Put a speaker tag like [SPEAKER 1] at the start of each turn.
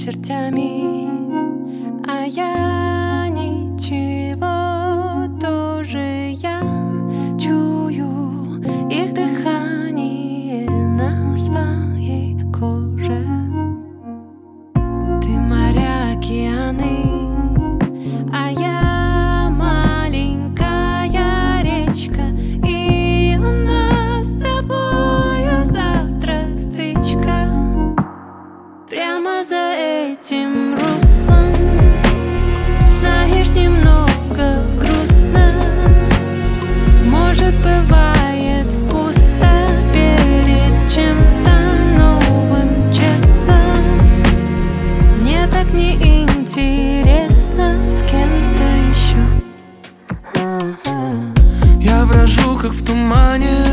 [SPEAKER 1] чертями, а я ничего, тоже я чую их дыхание на своей коже. Ты моря, океаны, а я маленькая речка, и у нас с тобою завтра стычка. Прямо за этим руслом, знаешь, немного грустно. Может, бывает пусто перед чем-то новым, честно. Мне так неинтересно с кем-то еще.
[SPEAKER 2] Я брожу, как в тумане,